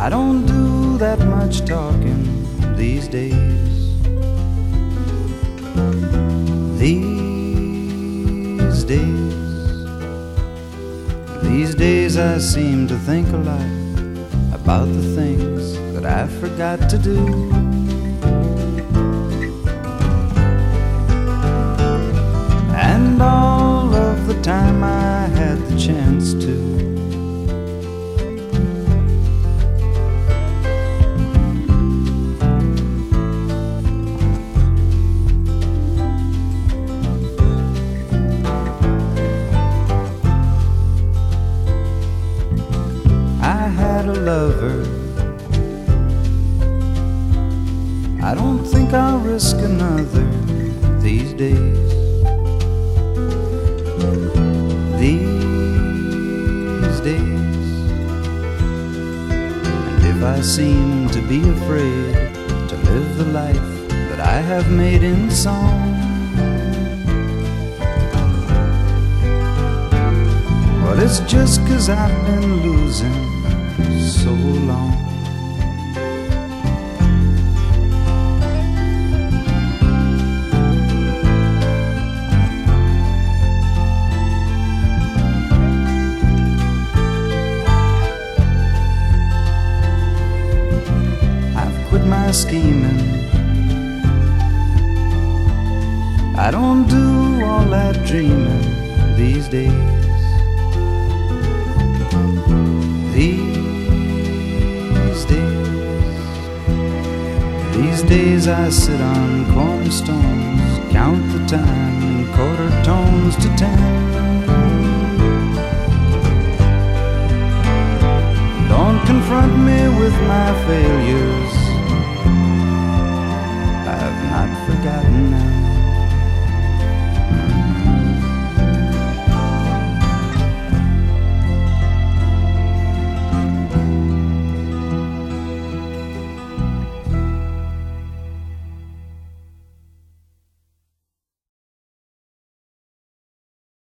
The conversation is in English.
I don't do that much talking these days. These days I seem to think a lot about the things that I forgot to do. And all of the time I had the chance to, I had a lover. I don't think I'll risk another these days. These days. And if I seem to be afraid to live the life that I have made in song, well, it's just 'cause I've been losing so long. I've quit my scheming. I don't do all that dreaming these days. These days I sit on cornerstones, count the time in quarter tones to 10. Don't confront me with my failures,